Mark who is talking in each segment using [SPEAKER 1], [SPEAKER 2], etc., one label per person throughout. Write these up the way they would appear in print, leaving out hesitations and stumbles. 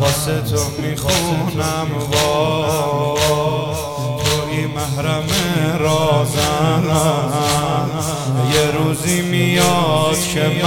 [SPEAKER 1] واسه تو میخونم توی محرم رازم یه روزی میاد که من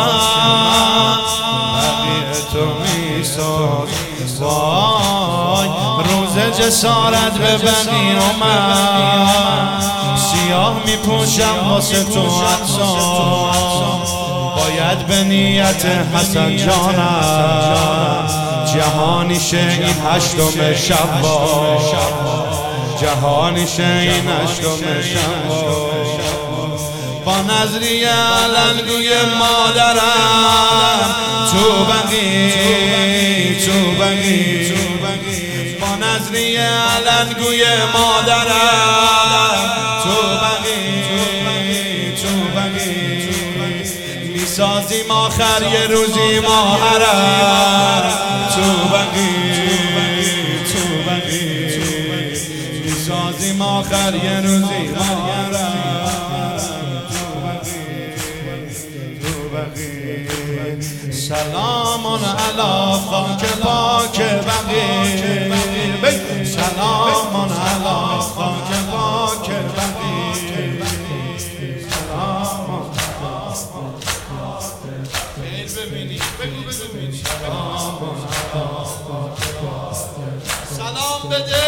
[SPEAKER 1] بقیه تو میساز وای روز جسارت ببینی اومد سیاه میپوشم واسه تو عطسان باید به نیت حسن جانم جهانی شه این هشتم شوال جهانی شه این هشتم شوال با نظریه علنگوی مادرم تو بقی با نظریه علنگوی مادرم تو بقی میسازیم آخر یه روزی ما حرم تو بقی میسازیم آخر یه روزی ما حرم سلام علی خاک پاک بقی سلام علی خاک پاک بقی سلام بده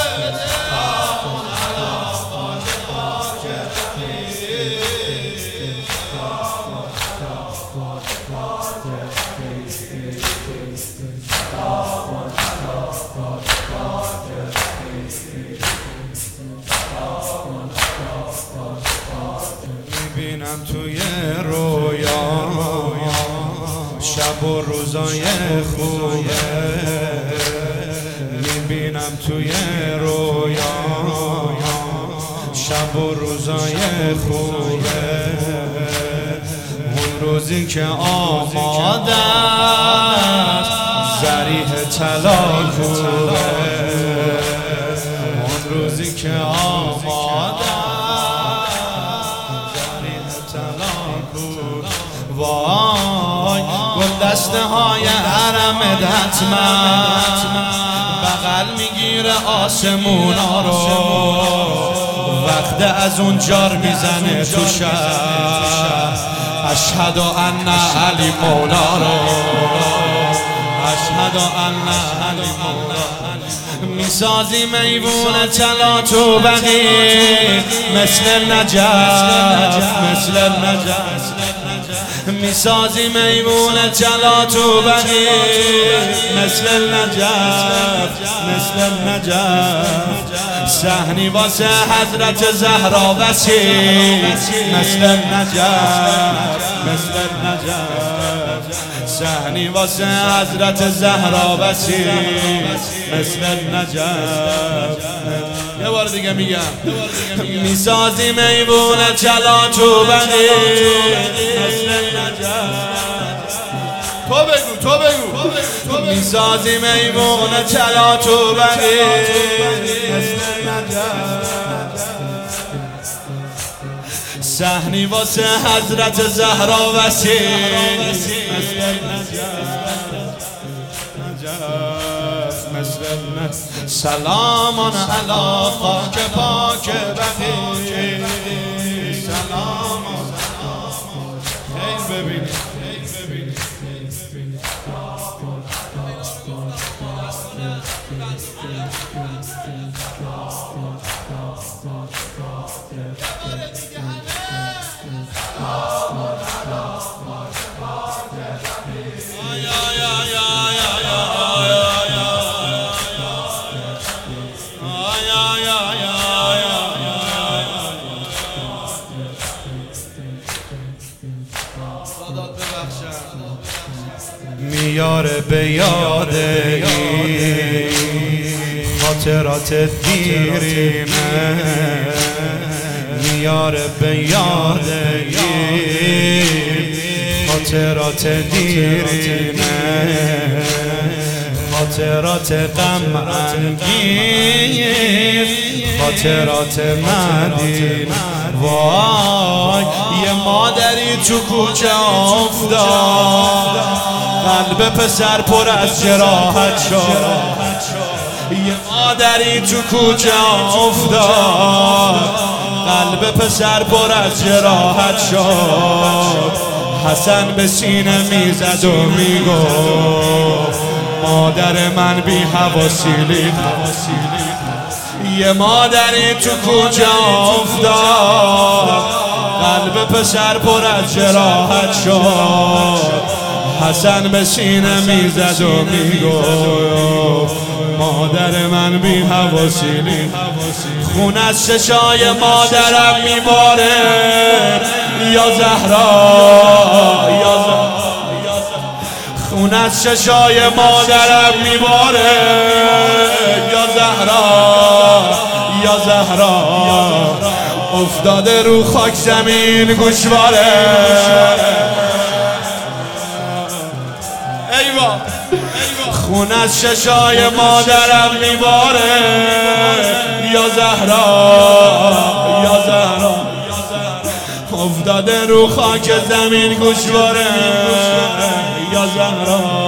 [SPEAKER 1] میبینم توی رویا شب و روزای خوبه میبینم توی رویا شب و روزای خوبه اون روزی که آماده ذریح طلا کوبه اون روزی که آماده وای گل دسته های حرمت حتما بغل میگیره آسمونا رو وقت از اون جار میزنه تو شب اشهد ان علی مولا رو اشهد ان علی مولا میسازی میوون چلا تو بقی مثل نجف میسازی میمون چلا تو بقی مثل نجف صحنی واسه حضرت زهرا وسیع مثل نجف صحنی واسه حضرت زهرا وسیع مثل نجف یه بار دیگه میگم میسازی میمون چلا تو بقی تو بگو میسازی میمون چلا تو بقی صحنی واسه حضرت زهرا وسیع سلام علی خاک پاک بقی سلام خیل ببینید میاره به یاد این خاطرات دیرینه میاره به یاد این خاطرات دیرینه خاطرات غم انگیز خاطرات مدینه وای یه مادری تو کوچه افتاد قلب پسر پر از جراحت شد. یه مادری تو کوچه افتاد، قلب پسر پر از جراحت شد. حسن به سینه میزد و میگفت مادر من بی حواسی. یه مادری تو کوچه افتاد، قلب پسر پر از جراحت شد. حسن به سینه میزد و میگفت مادر من بی حواسی. خون از چشای مادرم میباره یا زهرا، یا زهرا. خون از چشای مادرم میباره یا زهرا، یا زهرا. افتاده رو خاک زمین گوشواره. ایوا خون از چشای مادرم میباره یا زهرا، یا زهرا. افتاده رو خاک زمین گوشواره یا زهرا.